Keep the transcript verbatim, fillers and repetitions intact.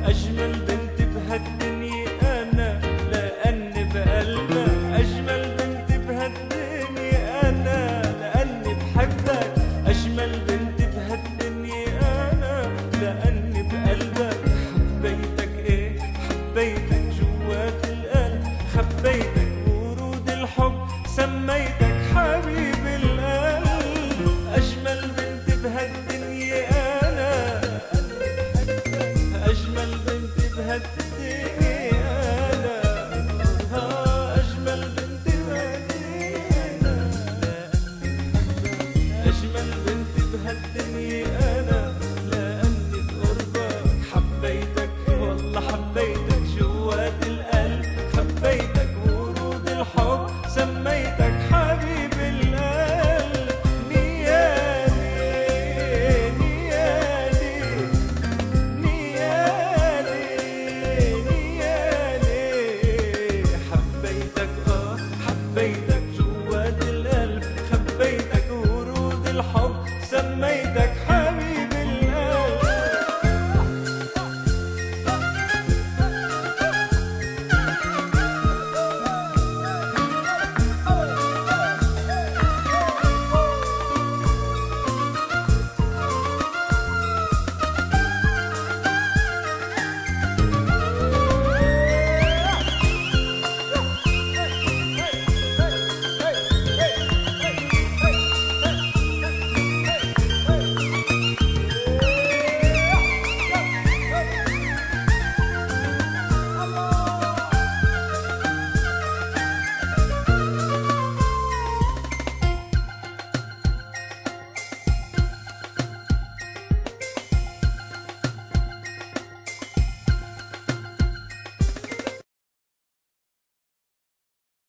أجمل بنت بهالدنيا أنا لأني بقلبك، أجمل بنت بهالدنيا أنا لأني بحبك، أجمل بنت بهالدنيا أنا لأني بقلبك. حبيتك إيه حبيتك جوات القلب، خبيتك ورود الحب سميتك حبيب القلب. أجمل بنت بهالدنيا أنا أجمل بنت بهالدنيا